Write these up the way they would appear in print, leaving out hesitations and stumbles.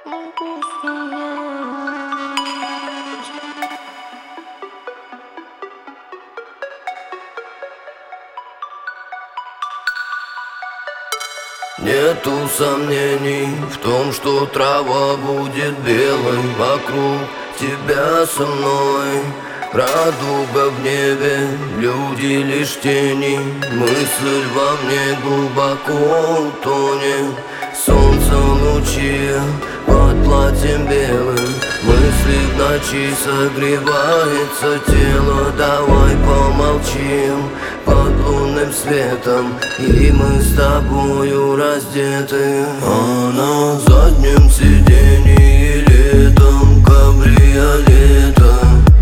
Нету сомнений в том, что трава будет белой вокруг тебя со мной. Радуга в небе, люди лишь тени, мысль во мне глубоко утонет. Солнце лучи под платьем белым, мысли в ночи согревается тело. Давай помолчим под лунным светом, и мы с тобою раздеты. А на заднем сиденье летом кабриолета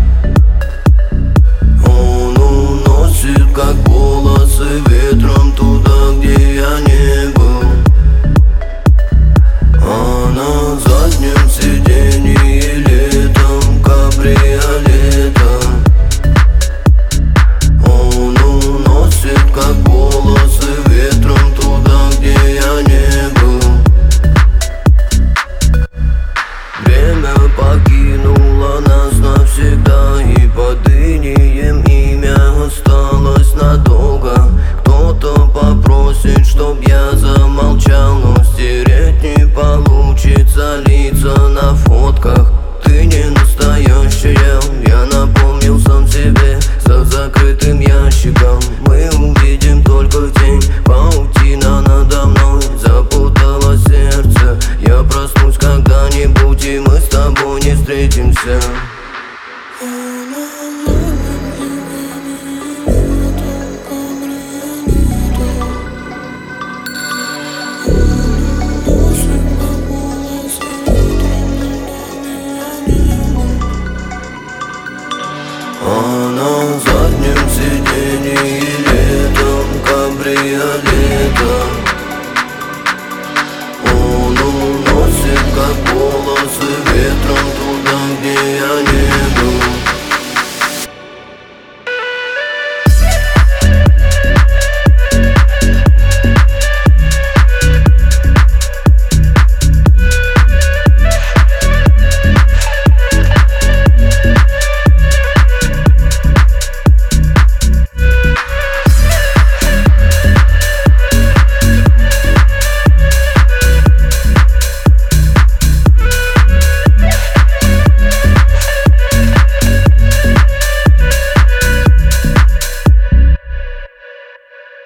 он уносит, как волосы, ветром туда, где я не был. А на заднем сиденье летом кабриолета он уносит, как волосы, ветром туда, где я не был. Время покинуло нас навсегда, и под инеем имя осталось надолго. Кто-то попросит, чтоб я замолчал, но стереть не получится лица на фотках. Ты не настоящая, я напомнил сам себе за закрытым ящиком. Мы увидим только тень, паутина надо мной запутала сердце. Я проснусь когда-нибудь, и мы с тобой не встретимся. А на заднем сиденье летом кабриолета он уносит, как волосы, ветром туда, где я не